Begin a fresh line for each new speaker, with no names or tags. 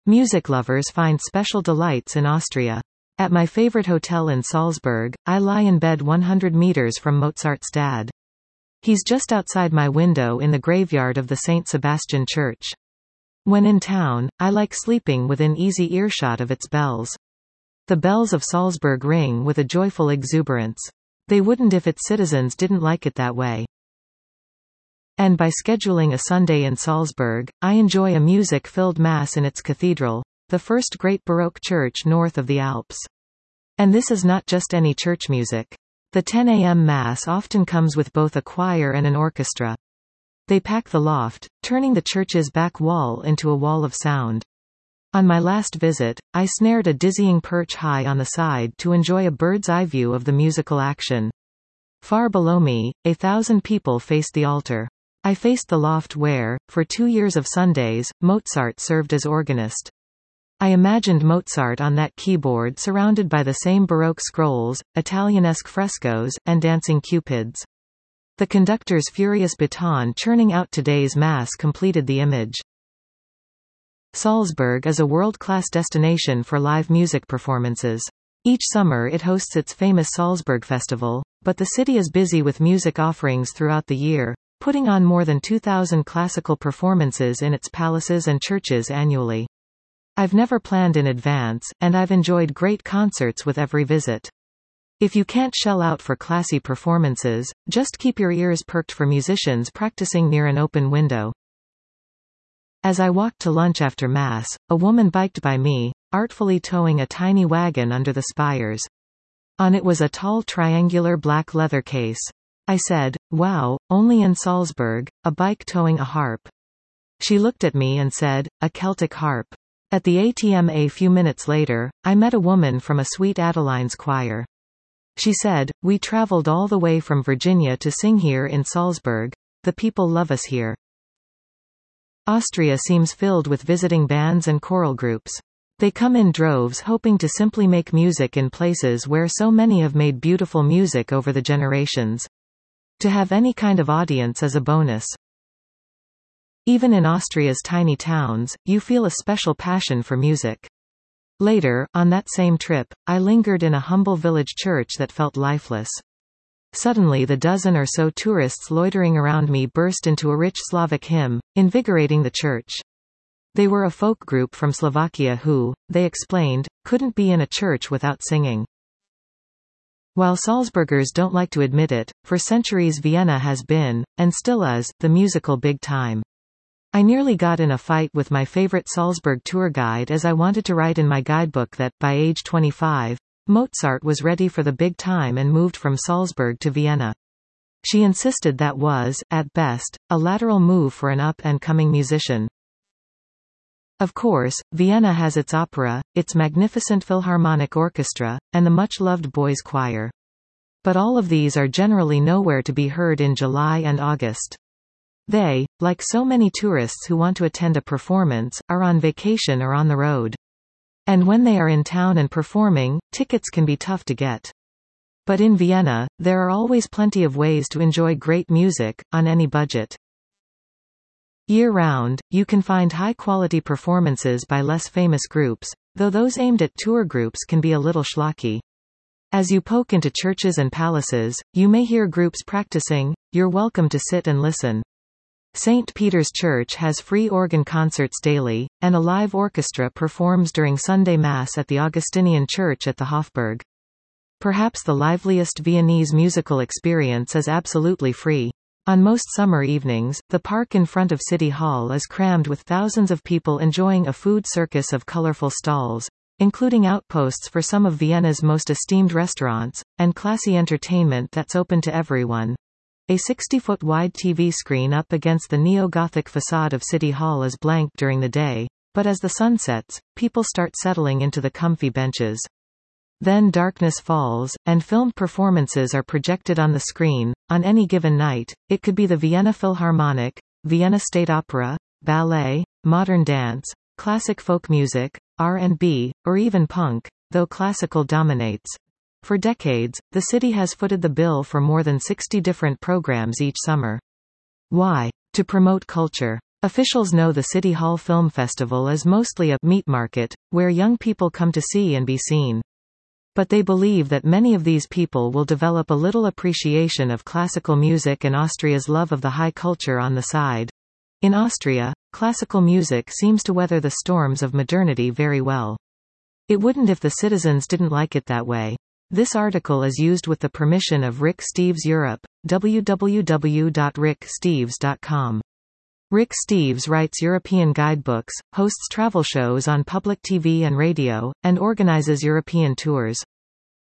Music lovers find special delights in Austria. At my favorite hotel in Salzburg, I lie in bed 100 meters from Mozart's dad. He's just outside my window in the graveyard of the St. Sebastian Church. When in town, I like sleeping within easy earshot of its bells. The bells of Salzburg ring with a joyful exuberance. They wouldn't if its citizens didn't like it that way. And by scheduling a Sunday in Salzburg, I enjoy a music-filled Mass in its cathedral, the first great Baroque church north of the Alps. And this is not just any church music. The 10 a.m. Mass often comes with both a choir and an orchestra. They pack the loft, turning the church's back wall into a wall of sound. On my last visit, I snared a dizzying perch high on the side to enjoy a bird's-eye view of the musical action. Far below me, 1,000 people faced the altar. I faced the loft where, for 2 years of Sundays, Mozart served as organist. I imagined Mozart on that keyboard surrounded by the same Baroque scrolls, Italianesque frescoes, and dancing cupids. The conductor's furious baton churning out today's Mass completed the image. Salzburg is a world-class destination for live music performances. Each summer it hosts its famous Salzburg Festival, but the city is busy with music offerings throughout the year, putting on more than 2,000 classical performances in its palaces and churches annually. I've never planned in advance, and I've enjoyed great concerts with every visit. If you can't shell out for classy performances, just keep your ears perked for musicians practicing near an open window. As I walked to lunch after Mass, a woman biked by me, artfully towing a tiny wagon under the spires. On it was a tall triangular black leather case. I said, "Wow, only in Salzburg, a bike towing a harp." She looked at me and said, "A Celtic harp." At the ATM a few minutes later, I met a woman from a Sweet Adeline's choir. She said, "We traveled all the way from Virginia to sing here in Salzburg. The people love us here." Austria seems filled with visiting bands and choral groups. They come in droves hoping to simply make music in places where so many have made beautiful music over the generations. To have any kind of audience is a bonus. Even in Austria's tiny towns, you feel a special passion for music. Later, on that same trip, I lingered in a humble village church that felt lifeless. Suddenly the dozen or so tourists loitering around me burst into a rich Slavic hymn, invigorating the church. They were a folk group from Slovakia who, they explained, couldn't be in a church without singing. While Salzburgers don't like to admit it, for centuries Vienna has been, and still is, the musical big time. I nearly got in a fight with my favorite Salzburg tour guide as I wanted to write in my guidebook that, by age 25, Mozart was ready for the big time and moved from Salzburg to Vienna. She insisted that was, at best, a lateral move for an up-and-coming musician. Of course, Vienna has its opera, its magnificent Philharmonic Orchestra, and the much-loved boys' choir. But all of these are generally nowhere to be heard in July and August. They, like so many tourists who want to attend a performance, are on vacation or on the road. And when they are in town and performing, tickets can be tough to get. But in Vienna, there are always plenty of ways to enjoy great music, on any budget. Year-round, you can find high-quality performances by less famous groups, though those aimed at tour groups can be a little schlocky. As you poke into churches and palaces, you may hear groups practicing. You're welcome to sit and listen. St. Peter's Church has free organ concerts daily, and a live orchestra performs during Sunday Mass at the Augustinian Church at the Hofburg. Perhaps the liveliest Viennese musical experience is absolutely free. On most summer evenings, the park in front of City Hall is crammed with thousands of people enjoying a food circus of colorful stalls, including outposts for some of Vienna's most esteemed restaurants, and classy entertainment that's open to everyone. A 60-foot wide TV screen up against the neo-Gothic facade of City Hall is blank during the day, but as the sun sets, people start settling into the comfy benches. Then darkness falls, and filmed performances are projected on the screen. On any given night, it could be the Vienna Philharmonic, Vienna State Opera, ballet, modern dance, classic folk music, R&B, or even punk, though classical dominates. For decades, the city has footed the bill for more than 60 different programs each summer. Why? To promote culture. Officials know the City Hall Film Festival is mostly a meat market, where young people come to see and be seen. But they believe that many of these people will develop a little appreciation of classical music and Austria's love of the high culture on the side. In Austria, classical music seems to weather the storms of modernity very well. It wouldn't if the citizens didn't like it that way. This article is used with the permission of Rick Steves Europe, www.ricksteves.com. Rick Steves writes European guidebooks, hosts travel shows on public TV and radio, and organizes European tours.